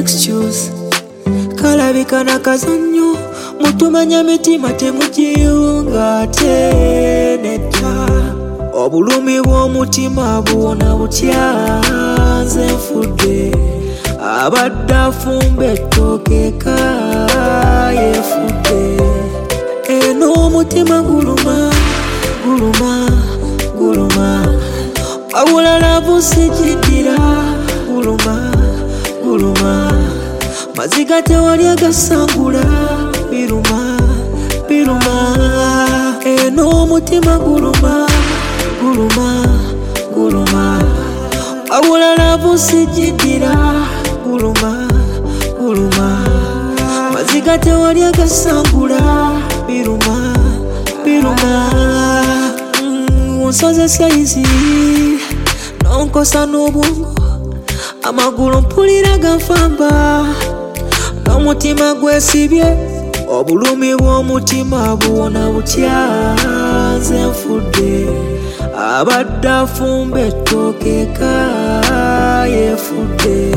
excuse kalabika nakazannyo mutumanya mitima temugiyunga teneta obulumi bw'omutima buwona butya nze nfudde abadde afumba ettooke eka yefudde eno omutima guluma guluma guluma awulala busijiddira guluma guluma maziga tewali agasangula biruma biruma eno omutima guluma guluma guluma awulala busijiddira guluma guluma maziga tewali agasangula biruma biruma unsoze saizi nonkosa n'obwongo amagulu mpulira ganfamba n'omutima gwesibye obulumi bw'omutima buwona butya nze nfudde abadde afumba ettooke eka yefudde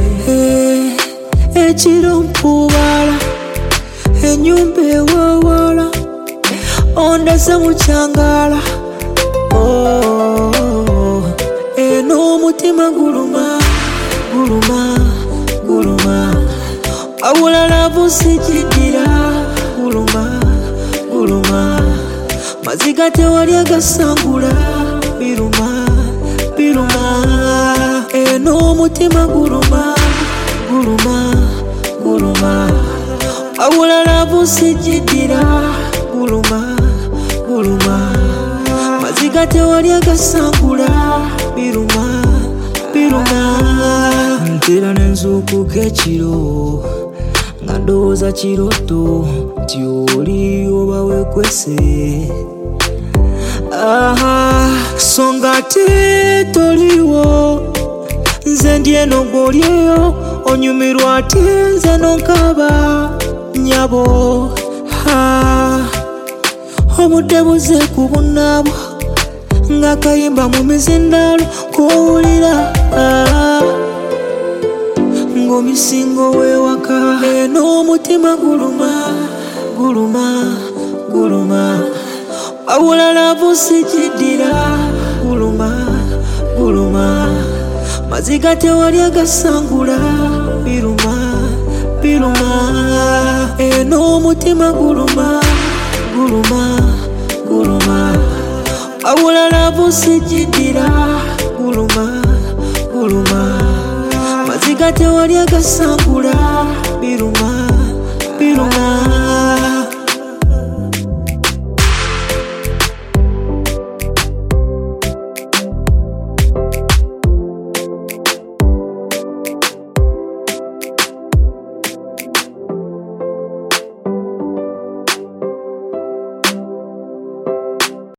ekiro mpuubala ennyumba ewaawala ondese mu kyangala eno omutima guluma guluma guluma awulala busijiddira guluma guluma maziga tewali agasangula biruma biruma eno omutima guluma guluma guluma awulala busijiddira guluma guluma maziga tewali agasangula biruma biruma ntera nenzuukuka ekiro nga ndowooza kiroto nti oli oba weekwese songa ate toliwo nze ndi eno gw'olyeyo onyumirwa ate nze nonkaba nyabo obudde buze ku bunaabwo ng'akayimba mu mizindaalo kowulira ng'omisingo w'ewaka eno omutima guluma guluma guluma awulala busijiddira guluma guluma maziga tewali agasangula biruma biruma eno omutima guluma guluma guluma awulala busijiddira guluma guluma maziga tewali agasangula